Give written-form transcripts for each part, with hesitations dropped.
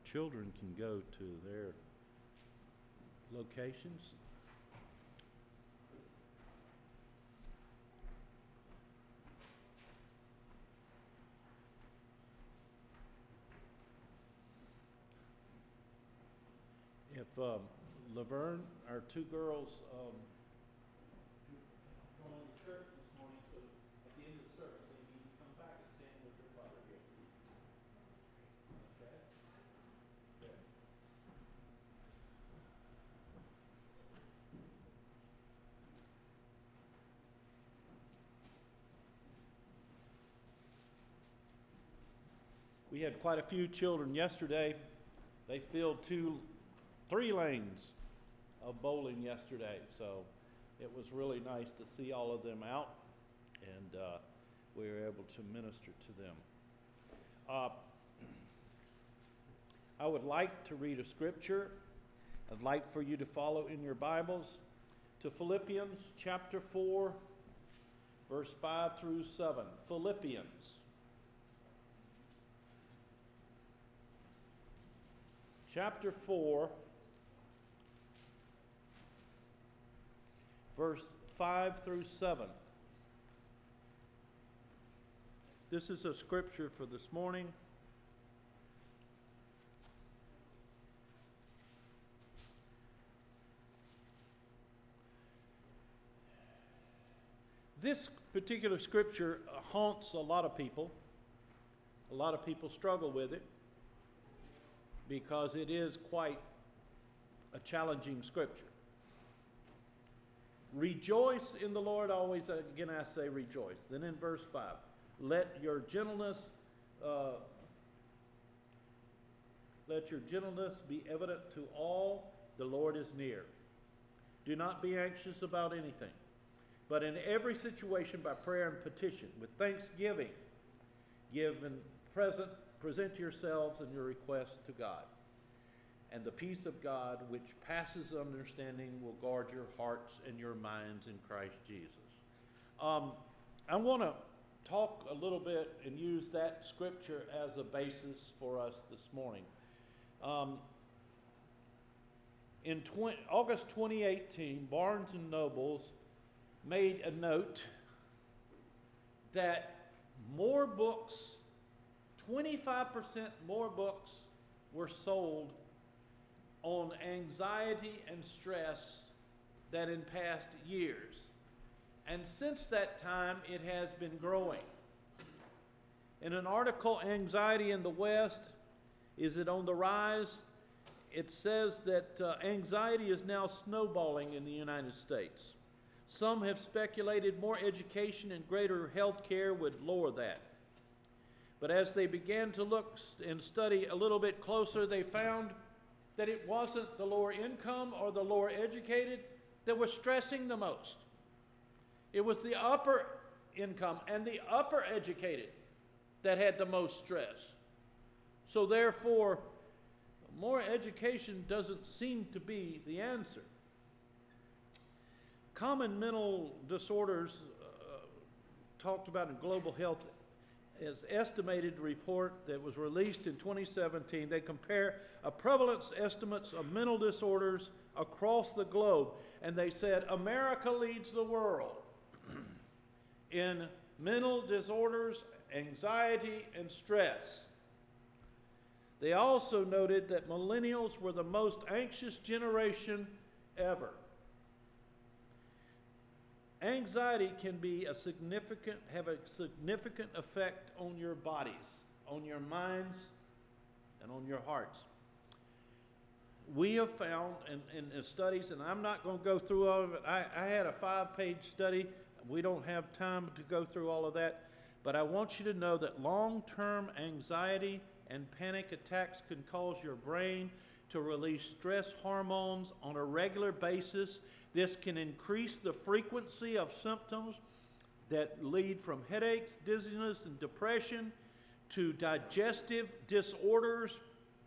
children can go to their locations. If Laverne, our two girls, joined the church this morning, so at the end of the service, they need to come back and stand with their father here. Okay? Okay. We had quite a few children yesterday. They filled 3 lanes of bowling yesterday, so it was really nice to see all of them out, and we were able to minister to them. I would like to read a scripture. I'd like for you to follow in your Bibles to Philippians chapter 4, verse 5 through 7. Philippians chapter 4, verse 5 through 7. This is a scripture for this morning. This particular scripture haunts a lot of people. A lot of people struggle with it because it is quite a challenging scripture. Rejoice in the Lord always. Again, I say rejoice. Then in verse 5, let your gentleness be evident to all. The Lord is near. Do not be anxious about anything, but in every situation by prayer and petition, with thanksgiving, present yourselves and your requests to God. And the peace of God, which passes understanding, will guard your hearts and your minds in Christ Jesus. I want to talk a little bit and use that scripture as a basis for us this morning. In August 2018, Barnes & Noble made a note that more books, 25% more books were sold on anxiety and stress than in past years. And since that time, it has been growing. In an article, Anxiety in the West, Is It on the Rise? It says that anxiety is now snowballing in the United States. Some have speculated more education and greater health care would lower that. But as they began to look and study a little bit closer, they found that it wasn't the lower income or the lower educated that was stressing the most. It was the upper income and the upper educated that had the most stress. So therefore, more education doesn't seem to be the answer. Common mental disorders talked about in Global Health is estimated report that was released in 2017. They compare a prevalence estimates of mental disorders across the globe, and they said America leads the world in mental disorders, anxiety, and stress. They also noted that millennials were the most anxious generation ever. Anxiety can have a significant effect on your bodies, on your minds, and on your hearts. We have found in studies, and I'm not going to go through all of it. I had a 5-page study. We don't have time to go through all of that. But I want you to know that long-term anxiety and panic attacks can cause your brain to release stress hormones on a regular basis. This can increase the frequency of symptoms that lead from headaches, dizziness, and depression to digestive disorders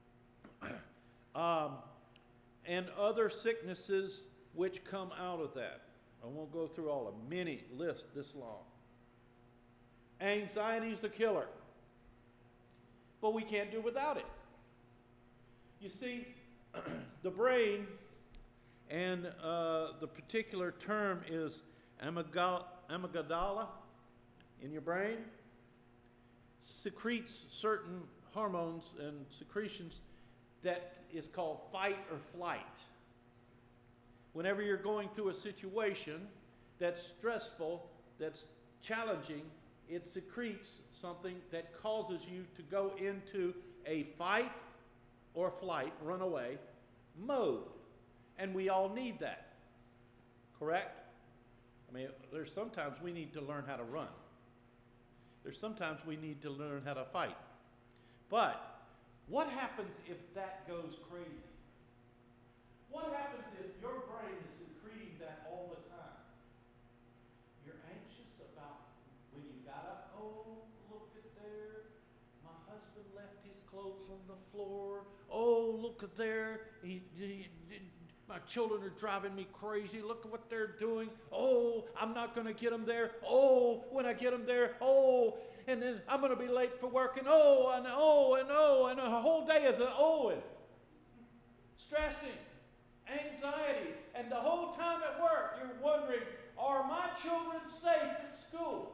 and other sicknesses which come out of that. I won't go through all of them. Many lists this long. Anxiety is a killer, but we can't do without it. You see, the brain, and the particular term is amygdala in your brain, secretes certain hormones and secretions that is called fight or flight. Whenever you're going through a situation that's stressful, that's challenging, it secretes something that causes you to go into a fight or flight, runaway mode. And we all need that. Correct? I mean, there's sometimes we need to learn how to run. There's sometimes we need to learn how to fight. But what happens if that goes crazy? What happens if your brain is secreting that all the time? You're anxious about when you got up, oh, look at there, my husband left his clothes on the floor. Oh, look at there, my children are driving me crazy. Look at what they're doing. Oh, I'm not going to get them there. Oh, when I get them there, oh, and then I'm going to be late for work, and oh, and oh, and oh, and a whole day is an oh, and stressing, anxiety, and the whole time at work you're wondering, are my children safe at school?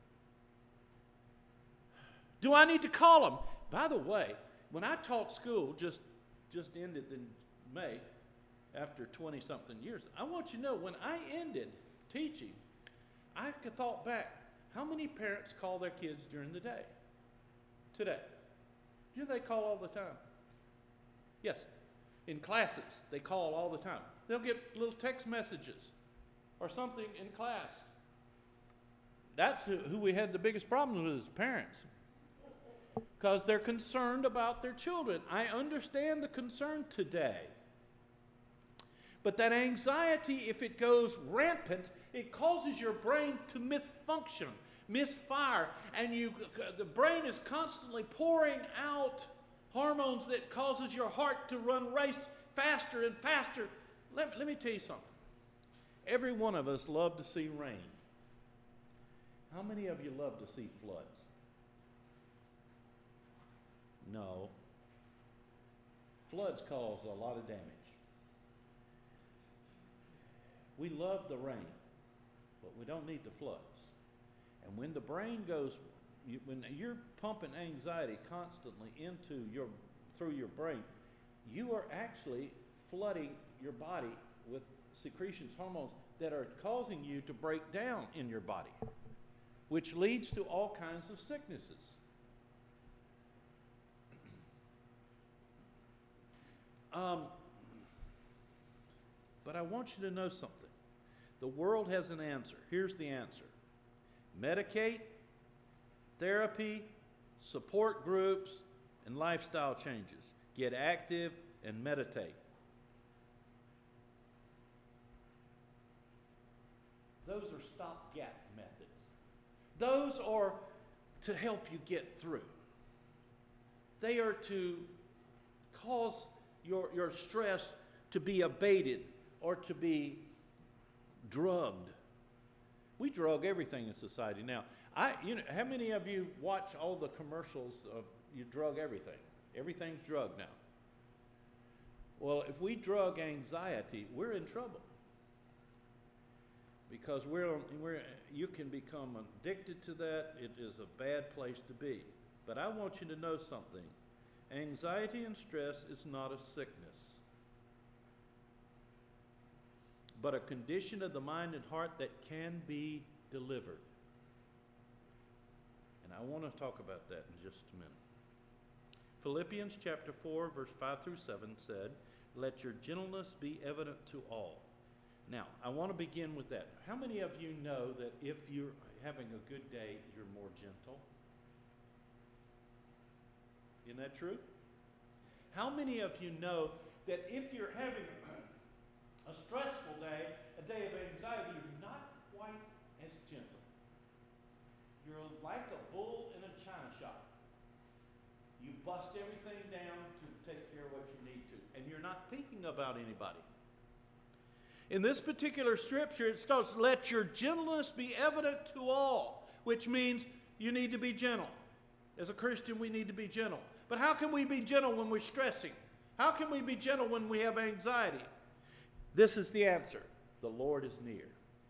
Do I need to call them? By the way, when I taught school, just ended in May, after 20-something years, I want you to know, when I ended teaching, I thought back, how many parents call their kids during the day? Today. Do they call all the time? Yes. In classes, they call all the time. They'll get little text messages or something in class. That's who we had the biggest problem with, is parents. Because they're concerned about their children. I understand the concern today. But that anxiety, if it goes rampant, it causes your brain to misfunction, misfire, and the brain is constantly pouring out hormones that causes your heart to race faster and faster. Let me tell you something. Every one of us love to see rain. How many of you love to see floods? No. Floods cause a lot of damage. We love the rain, but we don't need the floods. And when the brain goes, when you're pumping anxiety constantly through your brain, you are actually flooding your body with secretions, hormones that are causing you to break down in your body, which leads to all kinds of sicknesses. But I want you to know something. The world has an answer. Here's the answer. Medicate, therapy, support groups, and lifestyle changes. Get active and meditate. Those are stopgap methods. Those are to help you get through. They are to cause your stress to be abated or to be drugged. We drug everything in society now. How many of you watch all the commercials of you drug everything? Everything's drugged now. Well, if we drug anxiety, we're in trouble. Because you can become addicted to that. It is a bad place to be. But I want you to know something. Anxiety and stress is not a sickness, but a condition of the mind and heart that can be delivered. And I want to talk about that in just a minute. Philippians chapter 4, verse 5 through 7 said, "Let your gentleness be evident to all." Now, I want to begin with that. How many of you know that if you're having a good day, you're more gentle? Isn't that true? How many of you know that if you're having a stressful day, a day of anxiety, you're not quite as gentle? You're like a bull in a china shop. You bust everything down to take care of what you need to, and you're not thinking about anybody. In this particular scripture, it starts, "Let your gentleness be evident to all," which means you need to be gentle. As a Christian, we need to be gentle. But how can we be gentle when we're stressing? How can we be gentle when we have anxiety? This is the answer. The Lord is near.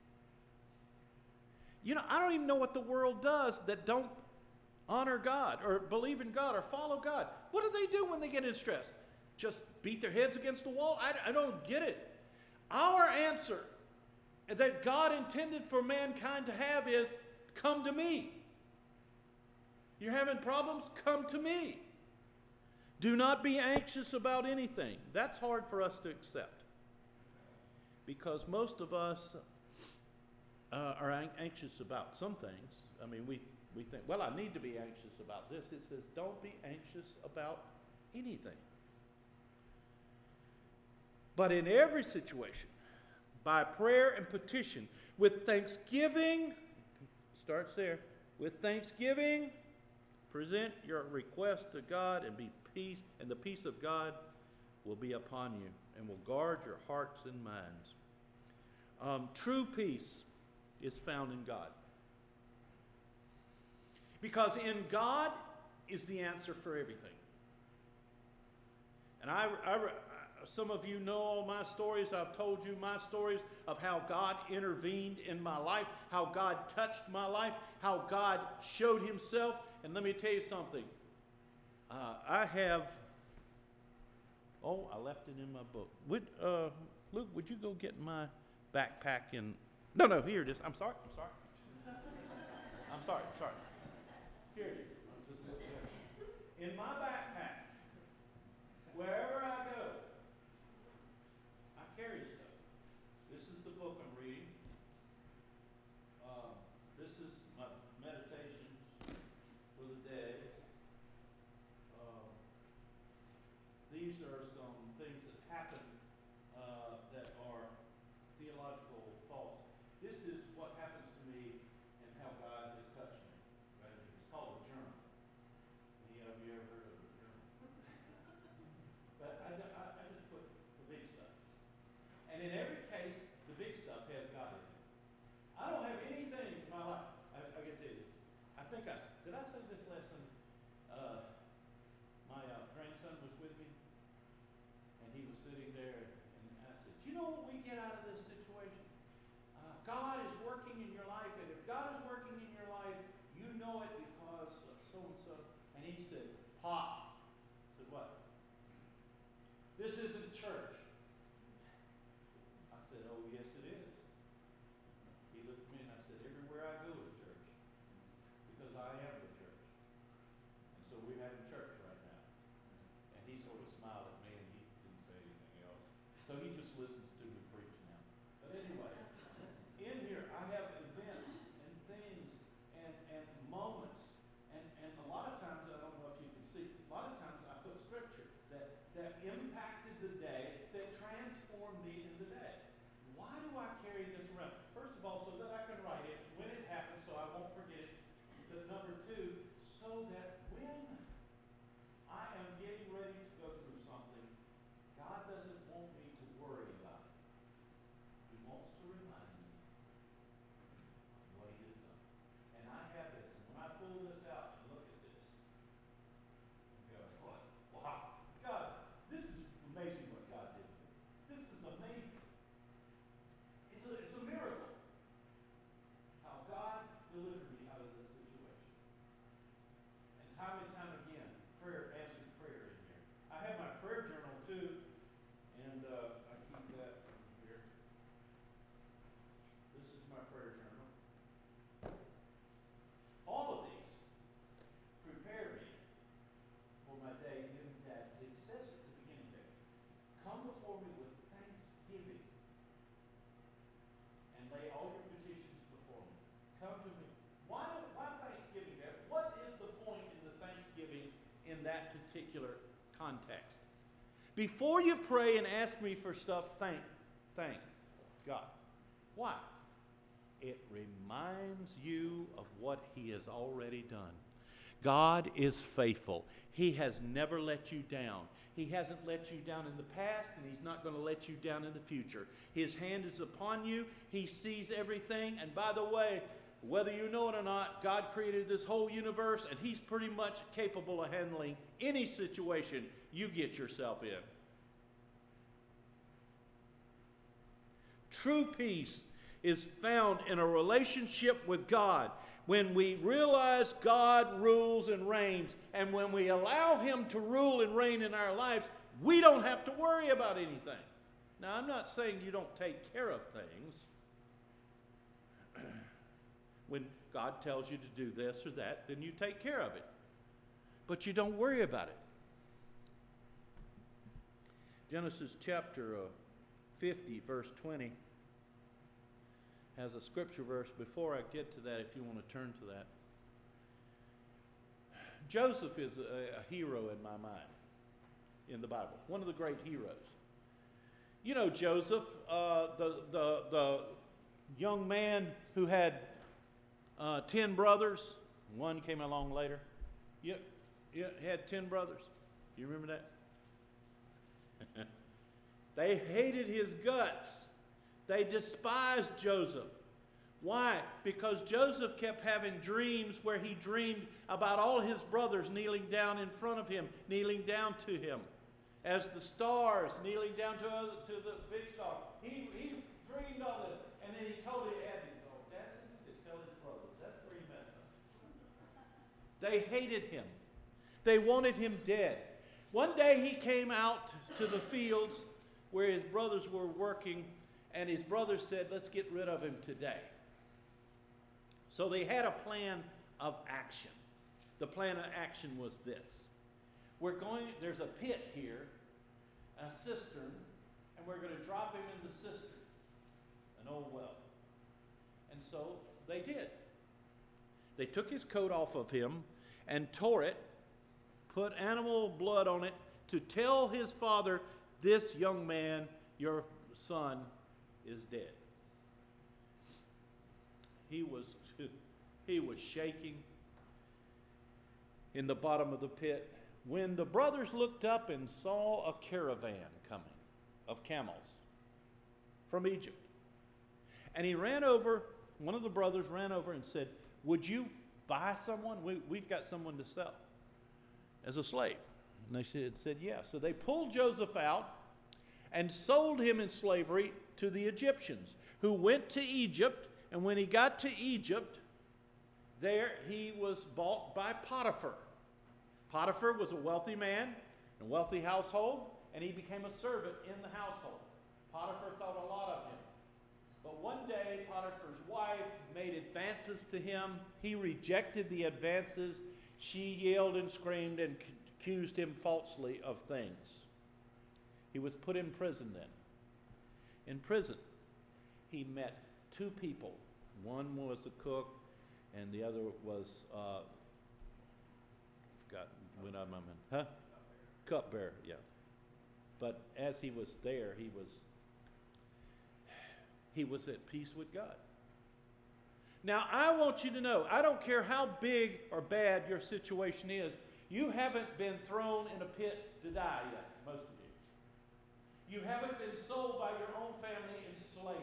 You know, I don't even know what the world does that don't honor God or believe in God or follow God. What do they do when they get in stress? Just beat their heads against the wall? I don't get it. Our answer that God intended for mankind to have is, come to me. You're having problems? Come to me. Do not be anxious about anything. That's hard for us to accept, because most of us are anxious about some things. I mean, we think, well, I need to be anxious about this. It says, don't be anxious about anything. But in every situation, by prayer and petition, with thanksgiving, starts there, with thanksgiving, present your request to God, and be peace, and the peace of God will be upon you and will guard your hearts and minds. True peace is found in God, because in God is the answer for everything. And some of you know all my stories. I've told you my stories of how God intervened in my life, how God touched my life, how God showed himself. And let me tell you something. I left it in my book. Luke, would you go get my backpack in? No, here it is. I'm sorry. Here it is. In my backpack, wherever I go, I carry stuff. This is the book I'm reading. This is my meditations for the day. These are some things that happen that are theological thoughts. This is what happens to me and how God has touched me. Right? It's called a journal. Any of you ever heard of a journal? But I just put the big stuff. And in every case, the big stuff has God in it. I don't have anything in my life. I get this. Did I say this lesson? My grandson was with me, and he was sitting there, and I said, you know what we get out of this situation? God is working in your life, and if God is working in your life, you know it because of so-and-so. And he said, Pop. I said, what? This isn't church. I said, oh, yes, it is. He looked at me and I said, everywhere I go is church, because I am the church. And so we're having church right now. And he sort of smiled at me, and he didn't say anything else. So he just listens to me preach now. But anyway, in here I have events and things and moments. And a lot of times, I don't know if you can see, a lot of times I put scripture that impacted the day, that transformed me in the day. Why do I carry this around? First of all, so that I can write it when it happens, so I won't forget it. But number two, so that when I am getting ready to go through something, God doesn't want me to worry about it. He wants to remind me of what he has done. And I have this, and when I pull this out and look at this, I go, wow, God, this is amazing what God did. This is amazing. It's a miracle how God delivered me out of this situation. And time again, answered prayer in here. I have my prayer journal too, and I keep that here. This is my prayer journal. All of these prepare me for my day, given that it says at the beginning there, come before me with thanksgiving and lay all your petitions before me. Come to me. Why Thanksgiving there? What is the point in the Thanksgiving in that particular context? Before you pray and ask me for stuff, thank God. Why? It reminds you of what he has already done. God is faithful. He has never let you down. He hasn't let you down in the past, and he's not going to let you down in the future. His hand is upon you. He sees everything. And by the way, whether you know it or not, God created this whole universe, and he's pretty much capable of handling any situation you get yourself in. True peace is found in a relationship with God. When we realize God rules and reigns, and when we allow Him to rule and reign in our lives, we don't have to worry about anything. Now, I'm not saying you don't take care of things. When God tells you to do this or that, then you take care of it. But you don't worry about it. Genesis chapter 50, verse 20, has a scripture verse. Before I get to that, if you want to turn to that. Joseph is a hero in my mind in the Bible, one of the great heroes. You know Joseph, the young man who had 10 brothers. One came along later. Yeah, he had 10 brothers. Do you remember that? They hated his guts. They despised Joseph. Why? Because Joseph kept having dreams where he dreamed about all his brothers kneeling down in front of him, kneeling down to him, as the stars kneeling down to the big star. He dreamed all this, and then he totally had the audacity to tell his brothers. That's where he messed up. They hated him. They wanted him dead. One day he came out to the fields where his brothers were working, and his brothers said, let's get rid of him today. So they had a plan of action. The plan of action was this. There's a pit here, a cistern, and we're going to drop him in the cistern, an old well. And so they did. They took his coat off of him and tore it, put animal blood on it to tell his father, this young man, your son, is dead. He was shaking in the bottom of the pit when the brothers looked up and saw a caravan coming of camels from Egypt. And he ran over, one of the brothers ran over and said, would you buy someone? We've got someone to sell as a slave. And they said, yes. So they pulled Joseph out and sold him in slavery to the Egyptians, who went to Egypt. And when he got to Egypt, there he was bought by Potiphar. Potiphar was a wealthy man, a wealthy household, and he became a servant in the household. Potiphar thought a lot of him. But one day, Potiphar's wife made advances to him. He rejected the advances. She yelled and screamed and accused him falsely of things. He was put in prison then. In prison, he met two people. One was a cook, and the other was, cupbearer, yeah. But as he was there, he was at peace with God. Now, I want you to know, I don't care how big or bad your situation is, you haven't been thrown in a pit to die yet, most of you. You haven't been sold by your own family in slavery.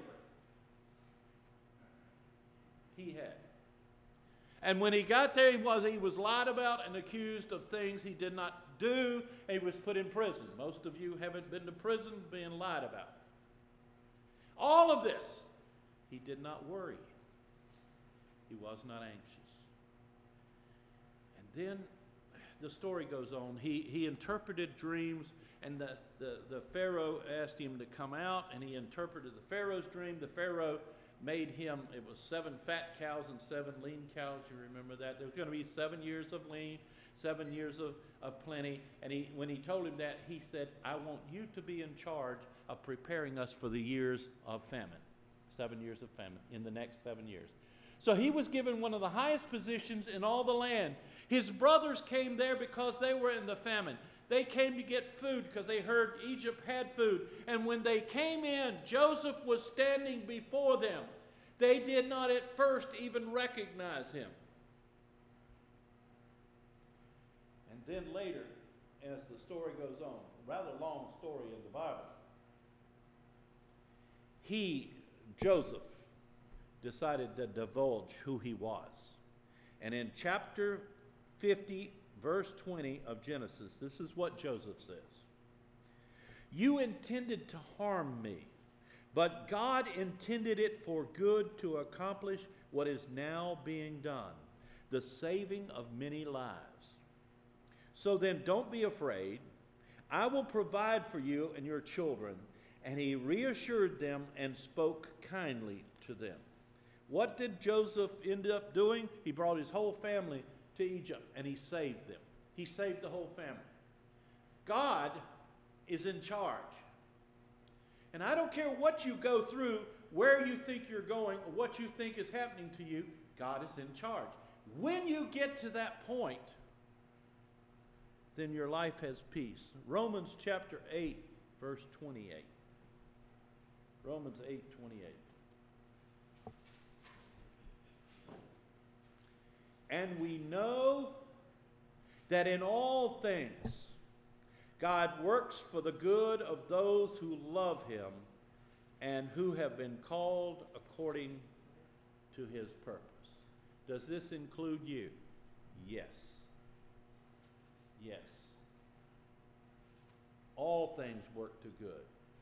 He had. And when he got there, he was lied about and accused of things he did not do. He was put in prison. Most of you haven't been to prison being lied about. All of this, he did not worry. He was not anxious. And then the story goes on. He interpreted dreams, and the Pharaoh asked him to come out, and he interpreted the Pharaoh's dream. The Pharaoh made him, it was 7 fat cows and 7 lean cows. You remember that? There was going to be 7 years of lean, 7 years of plenty. And when he told him that, he said, I want you to be in charge of preparing us for the years of famine. 7 years of famine in the next 7 years. So he was given one of the highest positions in all the land. His brothers came there because they were in the famine. They came to get food because they heard Egypt had food. And when they came in, Joseph was standing before them. They did not at first even recognize him. And then later, as the story goes on, a rather long story in the Bible, Joseph, decided to divulge who he was. And in chapter 50, verse 20 of Genesis, this is what Joseph says. You intended to harm me, But God intended it for good to accomplish what is now being done, the saving of many lives. So then don't be afraid. I will provide for you and your children. And he reassured them and spoke kindly to them. What did Joseph end up doing? He brought his whole family to Egypt and he saved them. He saved the whole family. God is in charge. And I don't care what you go through, where you think you're going, or what you think is happening to you, God is in charge. When you get to that point, then your life has peace. Romans chapter 8, verse 28. Romans 8:28. And we know that in all things God works for the good of those who love him and who have been called according to his purpose. Does this include you? Yes. Yes. All things work to good.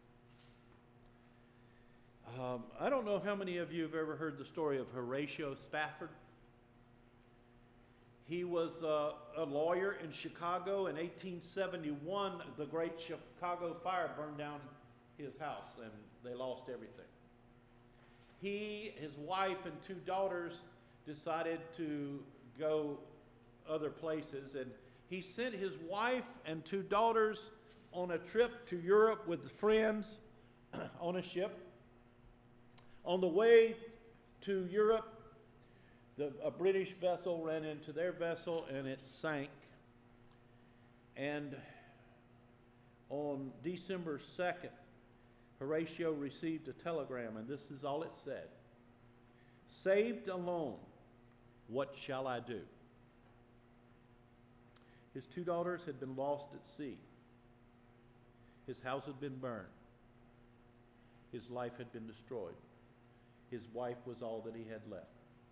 I don't know how many of you have ever heard the story of Horatio Spafford. He was a lawyer in Chicago in 1871. The great Chicago fire burned down his house and they lost everything. He, his wife, and 2 daughters decided to go other places, and he sent his wife and 2 daughters on a trip to Europe with friends on a ship. On the way to Europe, a British vessel ran into their vessel and it sank. And on December 2nd, Horatio received a telegram, and this is all it said. Saved alone, what shall I do? His 2 daughters had been lost at sea. His house had been burned. His life had been destroyed. His wife was all that he had left.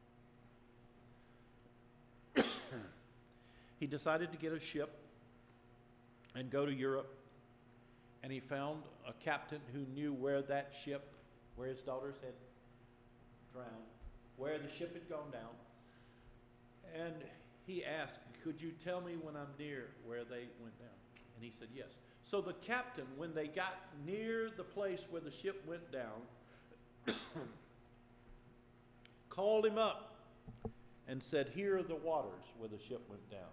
He decided to get a ship and go to Europe, and he found a captain who knew where that ship, where his daughters had drowned, where the ship had gone down. And he asked, could you tell me when I'm near where they went down? And he said, yes. So the captain, when they got near the place where the ship went down, called him up and said, here are the waters where the ship went down.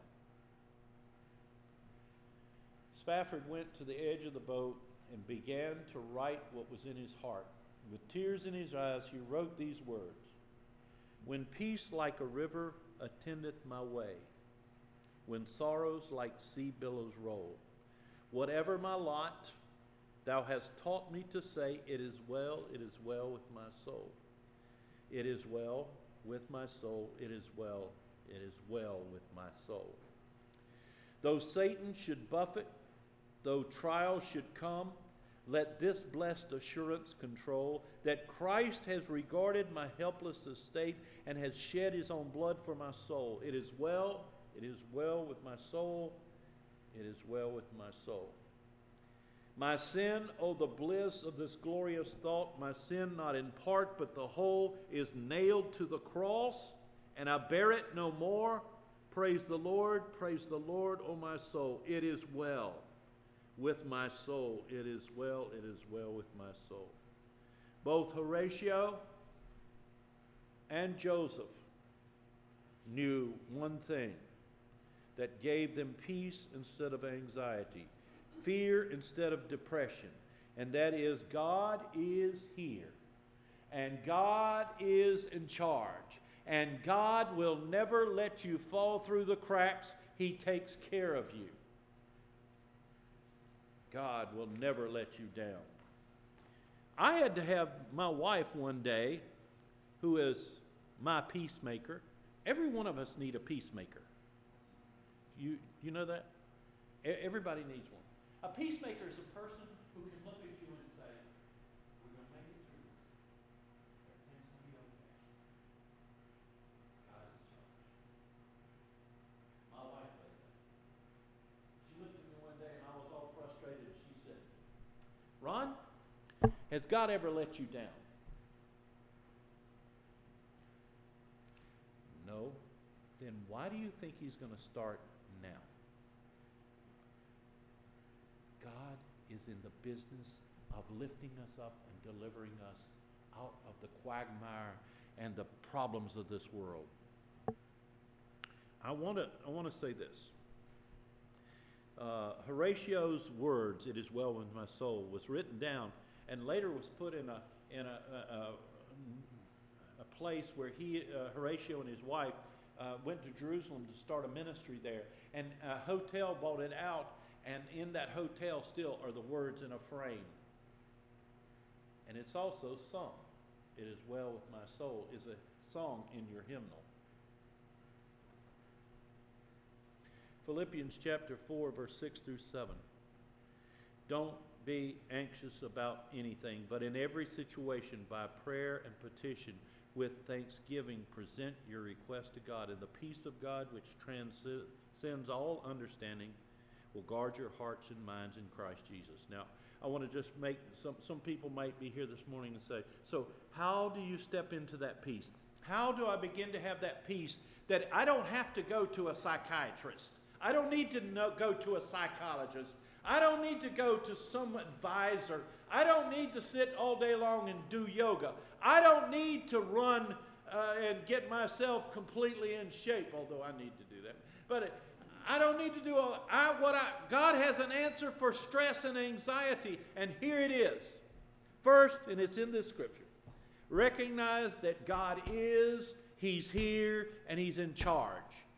Spafford went to the edge of the boat and began to write what was in his heart. With tears in his eyes, he wrote these words. When peace like a river attendeth my way, when sorrows like sea billows roll, whatever my lot, thou hast taught me to say, it is well with my soul. It is well with my soul, it is well with my soul. Though Satan should buffet, though trials should come, let this blessed assurance control that Christ has regarded my helpless estate and has shed his own blood for my soul. It is well with my soul, it is well with my soul. My sin, oh the bliss of this glorious thought, my sin not in part but the whole is nailed to the cross, and I bear it no more. Praise the Lord, O my soul. It is well with my soul. It is well with my soul. Both Horatio and Joseph knew one thing that gave them peace instead of anxiety, fear instead of depression, and that is God is here, and God is in charge, and God will never let you fall through the cracks. He takes care of you. God will never let you down. I had to have my wife one day, who is my peacemaker. Every one of us need a peacemaker. You know that? Everybody needs one. A peacemaker is a person who can look at you and say, we're going to make it through this. Everything's going to be okay. God is in charge. My wife does that. She looked at me one day and I was all frustrated. She said, Ron, Has God ever let you down? No. Then why do you think He's going to start now? God is in the business of lifting us up and delivering us out of the quagmire and the problems of this world. I want to say this. Horatio's words, "It is well with my soul," was written down and later was put in a place where Horatio and his wife went to Jerusalem to start a ministry there, and a hotel bought it out, and in that hotel still are the words in a frame. And it's also sung. "It is well with my soul" is a song in your hymnal. Philippians chapter 4, verse 6 through 7. "Don't be anxious about anything, but in every situation by prayer and petition with thanksgiving present your request to God, and the peace of God which transcends all understanding will guard your hearts and minds in Christ Jesus." Now, I want to just make, some people might be here this morning and say, so how do you step into that peace? How do I begin to have that peace that I don't have to go to a psychiatrist? I don't need to go to a psychologist. I don't need to go to some advisor. I don't need to sit all day long and do yoga. I don't need to run and get myself completely in shape, although I need to do that. But I don't need to do all that. God has an answer for stress and anxiety, and here it is. First, and it's in this scripture, recognize that God is, He's here, and He's in charge.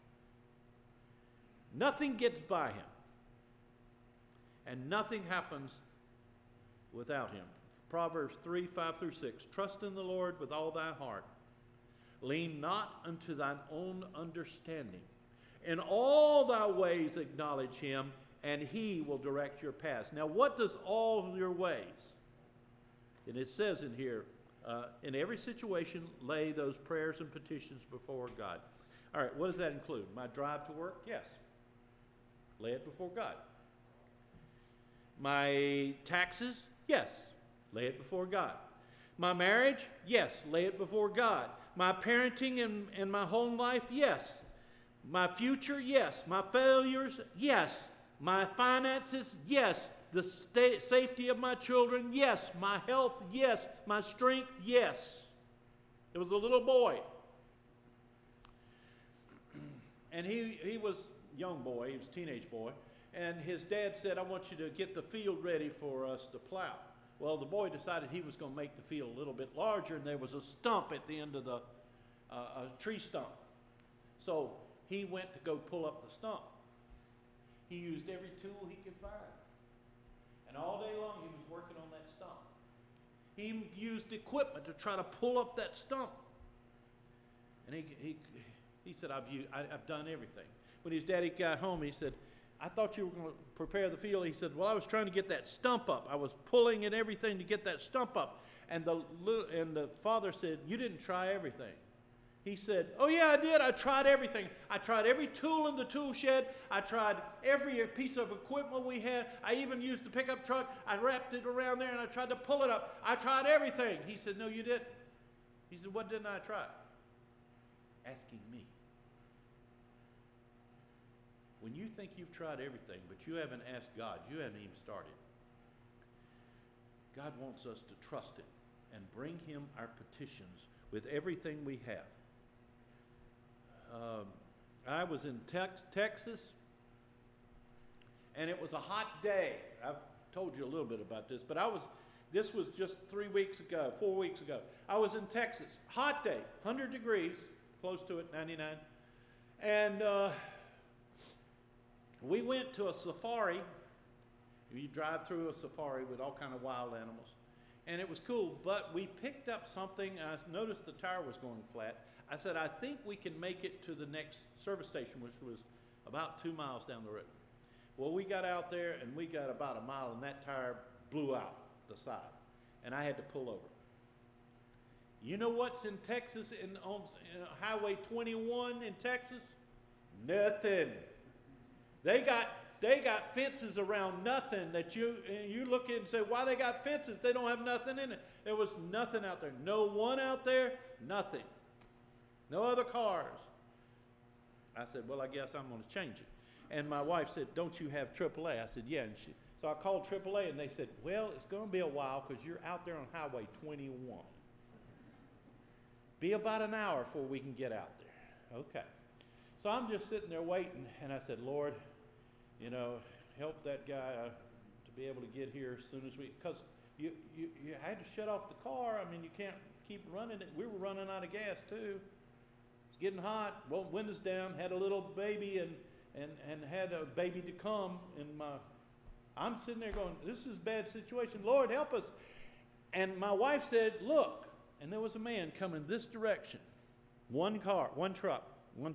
Nothing gets by Him, and nothing happens without Him. Proverbs 3, 5 through 6. "Trust in the Lord with all thy heart. Lean not unto thine own understanding. In all thy ways acknowledge Him, and He will direct your paths." Now, what does all your ways? And it says in here, in every situation, lay those prayers and petitions before God. All right, what does that include? My drive to work? Yes. Lay it before God. My taxes? Yes. Lay it before God. My marriage? Yes. Lay it before God. My parenting and my home life? Yes. My future? Yes. My failures? Yes. My finances? Yes. The safety of my children? Yes. My health? Yes. My strength? Yes. There was a little boy. And he was a young boy. He was a teenage boy. And his dad said, "I want you to get the field ready for us to plow." Well, the boy decided he was going to make the field a little bit larger, and there was a stump at the end of the a tree stump. So he went to go pull up the stump. He used every tool he could find. And all day long he was working on that stump. He used equipment to try to pull up that stump. And he said, I've done everything. When his daddy got home, he said, "I thought you were going to prepare the field." He said, "Well, I was trying to get that stump up. I was pulling and everything to get that stump up." And the father said, "You didn't try everything." He said, "Oh yeah, I did. I tried everything. I tried every tool in the tool shed. I tried every piece of equipment we had. I even used the pickup truck. I wrapped it around there and I tried to pull it up. I tried everything." He said, "No, you didn't." He said, "What didn't I try?" Asking me. When you think you've tried everything, but you haven't asked God, you haven't even started. God wants us to trust Him and bring Him our petitions with everything we have. I was in Texas, and it was a hot day. I've told you a little bit about this, but this was just 4 weeks ago. I was in Texas, hot day, 100 degrees, close to it, 99. And we went to a safari. You drive through a safari with all kind of wild animals. And it was cool, but we picked up something. I noticed the tire was going flat. I said, "I think we can make it to the next service station," which was about 2 miles down the road. Well, we got out there, and we got about a mile, and that tire blew out the side. And I had to pull over. You know what's in Texas, on Highway 21 in Texas? Nothing. They got They got fences around nothing that you look at and say, why they got fences? They don't have nothing in it. There was nothing out there. No one out there, nothing. No other cars. I said, well, I guess I'm going to change it. And my wife said, don't you have AAA? I said, yeah. So I called AAA, and they said, well, it's going to be a while because you're out there on Highway 21. Be about an hour before we can get out there. Okay. So I'm just sitting there waiting, and I said, Lord, help that guy to be able to get here as soon as because you had to shut off the car. I mean, you can't keep running it. We were running out of gas, too. It's getting hot. Well, windows down. Had a little baby and had a baby to come. I'm sitting there going, this is a bad situation. Lord, help us. And my wife said, look. And there was a man coming this direction. One truck.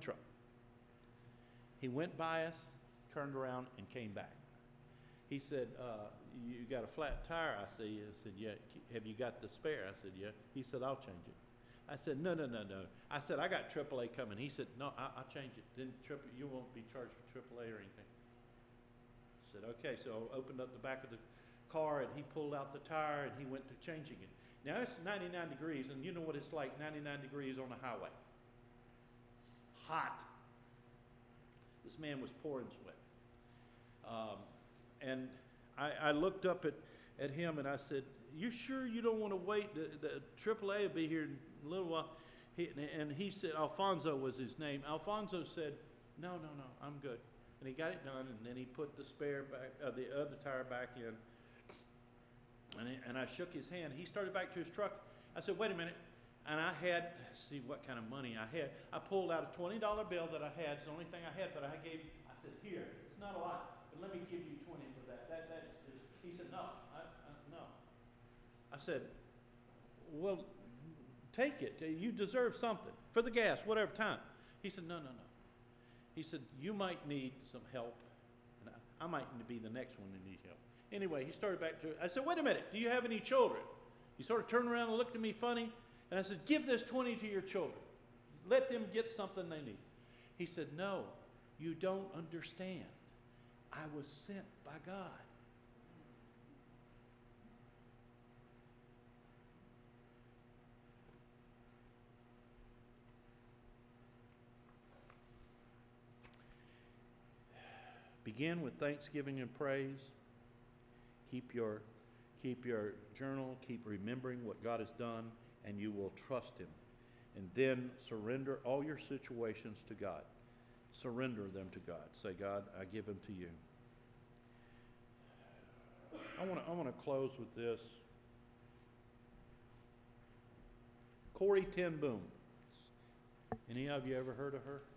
He went by us, turned around, and came back. He said, you got a flat tire? I said, yeah. Have you got the spare? I said, yeah. He said, I'll change it. I said, no. I said, I got AAA coming. He said, no, I'll change it. Then you won't be charged for AAA or anything. I said, okay. So I opened up the back of the car, and he pulled out the tire, and he went to changing it. Now, it's 99 degrees, and you know what it's like, 99 degrees on the highway. Hot. This man was pouring sweat. And I looked up at him, and I said, you sure you don't want to wait? The AAA will be here in a little while. And he said, Alfonso was his name. Alfonso said, no, I'm good. And he got it done, and then he put the spare back, the other tire back in. And I shook his hand. He started back to his truck. I said, wait a minute. And I had, see what kind of money I had. I pulled out a $20 bill that I had. It's the only thing I had, but I said, here, it's not a lot, but let me give you 20 for that. He said, no, no. I said, well, take it. You deserve something for the gas, whatever time. He said, no. He said, you might need some help, and I might be the next one to need help. Anyway, he started back to it. I said, wait a minute, do you have any children? He sort of turned around and looked at me funny, and I said, give this 20 to your children. Let them get something they need. He said, no, you don't understand. I was sent by God. Begin with thanksgiving and praise. Keep your journal. Keep remembering what God has done, and you will trust Him. And then surrender all your situations to God. Surrender them to God. Say, God, I give them to you. I want to close with this. Corrie ten Boom. Any of you ever heard of her?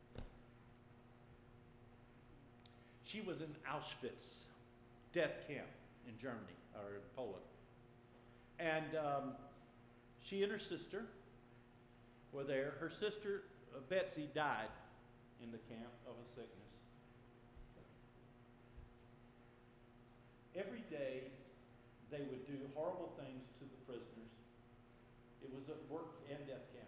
She was in Auschwitz death camp in Germany or in Poland. And she and her sister were there. Her sister, Betsy, died in the camp of a sickness. Every day, they would do horrible things to the prisoners. It was a work and death camp.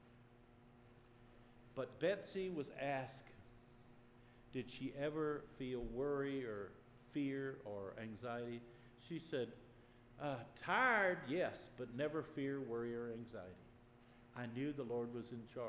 But Betsy was asked, did she ever feel worry or fear or anxiety? She said, tired, yes, but never fear, worry, or anxiety. I knew the Lord was in charge.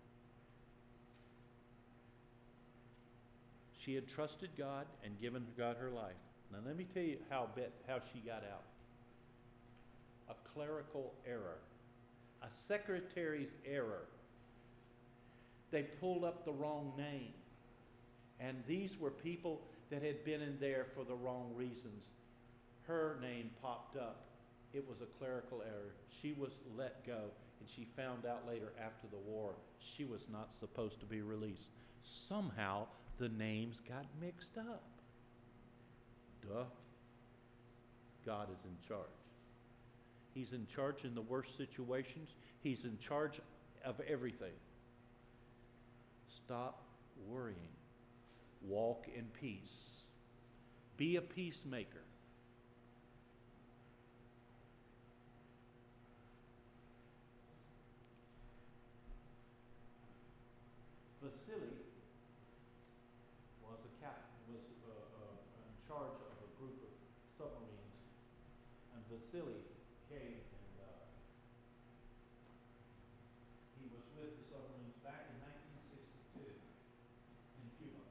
She had trusted God and given God her life. Now let me tell you how she got out. A clerical error. A secretary's error. They pulled up the wrong name. And these were people that had been in there for the wrong reasons. Her name popped up. It was a clerical error. She was let go, and she found out later after the war she was not supposed to be released. Somehow the names got mixed up. Duh. God is in charge. He's in charge in the worst situations. He's in charge of everything. Stop worrying. Walk in peace. Be a peacemaker. Vasily was a Vasily came and he was with the submarines back in 1962 in Cuba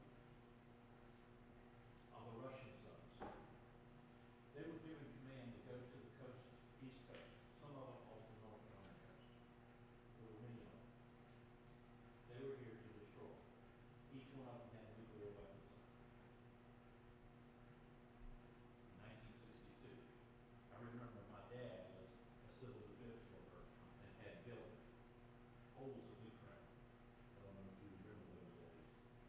on the Russian subs. They were given command to go to the coast, east coast, some of them off the North Carolina coast. There were many of them. They were here to destroy. Each one of them had nuclear weapons. 1962. I remember my dad was a civil defense worker and had built holes of Ukraine. I don't know if you remember those days.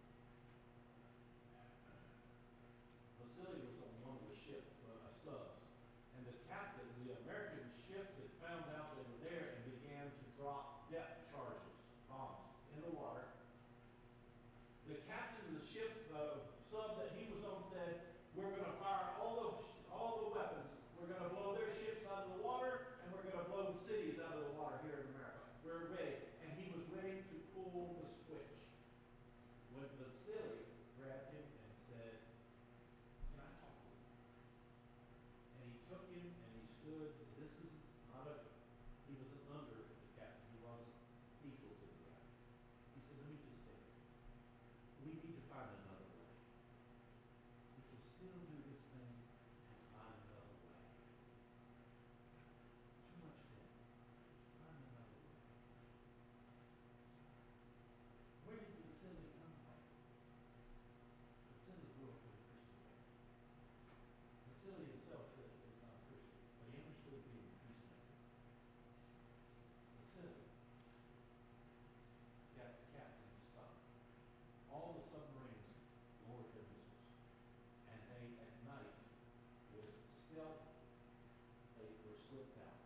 Vasily was on one of the ships, subs, and the captain, the American ships had found out they were there and began to drop depth charges, bombs, in the water. The captain of the ship, sub that he was on said, we're going to fire all the weapons. We're going to blow their ships out of the water, and we're going to blow the cities out of the water here in America. We're ready. And he was ready to pull the switch when Vasily grabbed him and said, can I talk to you? And he took him and he stood. This is not a, he wasn't under the captain. He wasn't equal to the captain. He said, let me just tell you, we need to find another way. We can still do this thing and find another way. Too much debt. Find another way. Where did Vasily come from? Vasily grew up in a Christian family. Vasily himself said he was not a Christian, but he understood being a peacemaker. Vasily got the captain to stop. All the submarines lowered their missiles, and they at night would stealth. They were slipped out